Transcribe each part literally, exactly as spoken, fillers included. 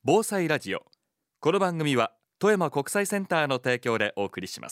防災ラジオ。この番組は富山国際センターの提供でお送りします。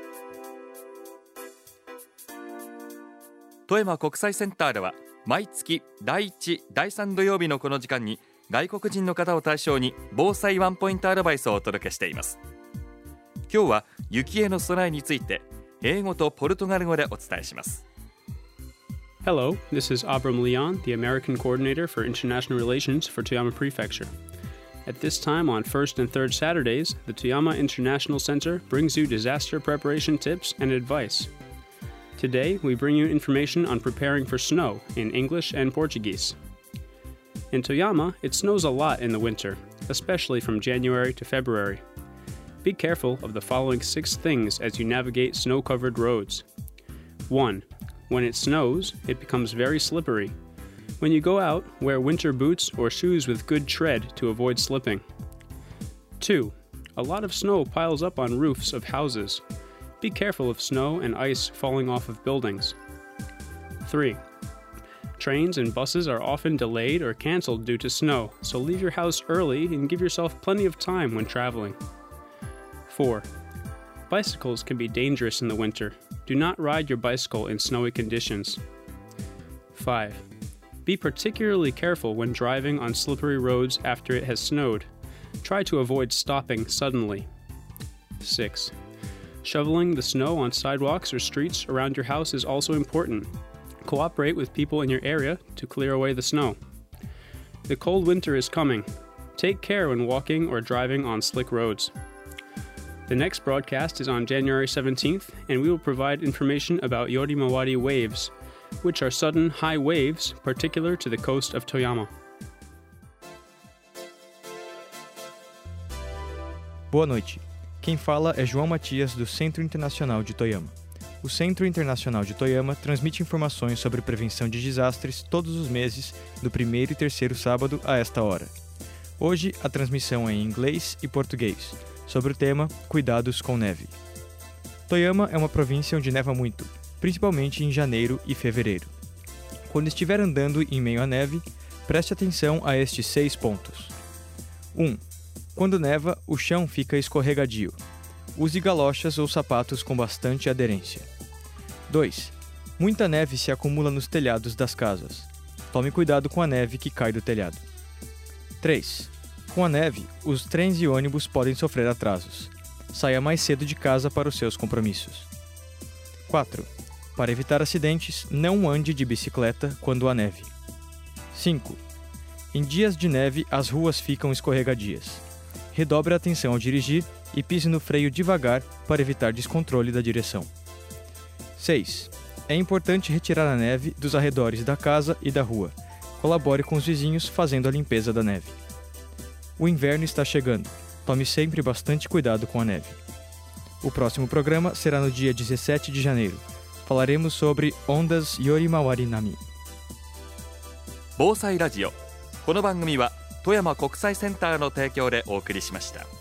富山国際センターでは毎月だいいち、だいさん土曜日のこの時間に外国人の方を対象に防災ワンポイントアドバイスをお届けしています。今日は雪への備えについて英語とポルトガル語でお伝えします。 Hello, this is Abram Leon, the American Coordinator for International Relations for Toyama Prefecture. At this time on first and third Saturdays, the Toyama International Center brings you disaster preparation tips and advice. Today, we bring you information on preparing for snow in English and Portuguese. In Toyama, it snows a lot in the winter, especially from January to February. Be careful of the following six things as you navigate snow-covered roads. one. When it snows, it becomes very slippery. When you go out, wear winter boots or shoes with good tread to avoid slipping. two. A lot of snow piles up on roofs of houses. Be careful of snow and ice falling off of buildings. three. Trains and buses are often delayed or canceled due to snow, so leave your house early and give yourself plenty of time when traveling. four. Bicycles can be dangerous in the winter. Do not ride your bicycle in snowy conditions. five. Be particularly careful when driving on slippery roads after it has snowed. Try to avoid stopping suddenly. six. Shoveling the snow on sidewalks or streets around your house is also important. Cooperate with people in your area to clear away the snow. The cold winter is coming. Take care when walking or driving on slick roads. The next broadcast is on January seventeenth, and we will provide information about Yorimawari waves, which are sudden high waves particular to the coast of Toyama. Boa noite. Quem fala é João Matias, do Centro Internacional de Toyama. O Centro Internacional de Toyama transmite informações sobre prevenção de desastres todos os meses, no primeiro e terceiro sábado a esta hora. Hoje, a transmissão é em inglês e português, sobre o tema Cuidados com Neve. Toyama é uma província onde neva muito, principalmente em janeiro e fevereiro. Quando estiver andando em meio à neve, preste atenção a estes seis pontos. um. Quando neva, o chão fica escorregadio. Use galochas ou sapatos com bastante aderência. dois. Muita neve se acumula nos telhados das casas. Tome cuidado com a neve que cai do telhado. três. Com a neve, os trens e ônibus podem sofrer atrasos. Saia mais cedo de casa para os seus compromissos. quatro. Para evitar acidentes, não ande de bicicleta quando há neve. cinco. Em dias de neve, as ruas ficam escorregadias. Redobre a atenção ao dirigir e pise no freio devagar para evitar descontrole da direção. seis. É importante retirar a neve dos arredores da casa e da rua. Colabore com os vizinhos fazendo a limpeza da neve. O inverno está chegando. Tome sempre bastante cuidado com a neve. O próximo programa será no dia dezessete de janeiro. Falaremos sobre ondas Yorimawari Nami. 防災ラジオ。この番組は富山国際センターの提供でお送りしました。